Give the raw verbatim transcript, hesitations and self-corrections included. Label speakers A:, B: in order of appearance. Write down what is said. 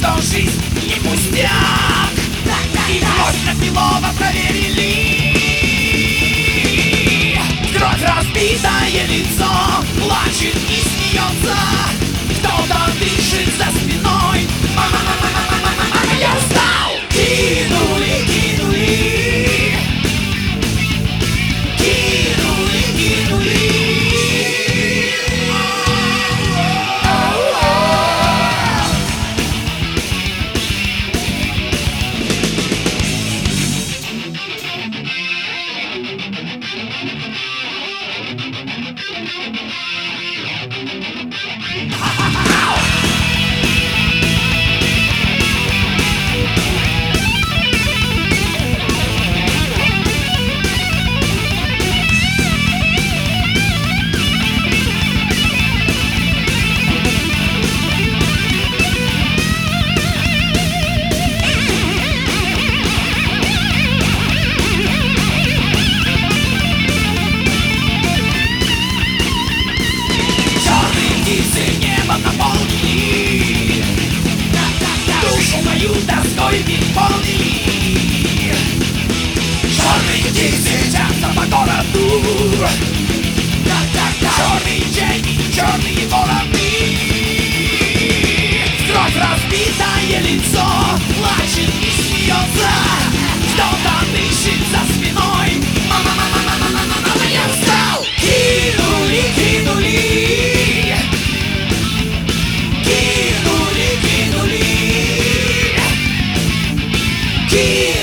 A: что жизнь не пустяк. И вновь на Белова проверили. Кровь, разбитое лицо, плачет и смеется. Кто-то дышит за спиной. Мама, я устал. Кинули, кинули. Кинули, кинули. Наполнили, душу мою тоской переполнили. Черные птицы мчатся по городу. Черные тени, черные вороны. Кровь, разбитое лицо, плачет и смеется. Кто-то дышит за спиной. Мама, я устал. Кинули, кинули. Кинули, кинули, кинули.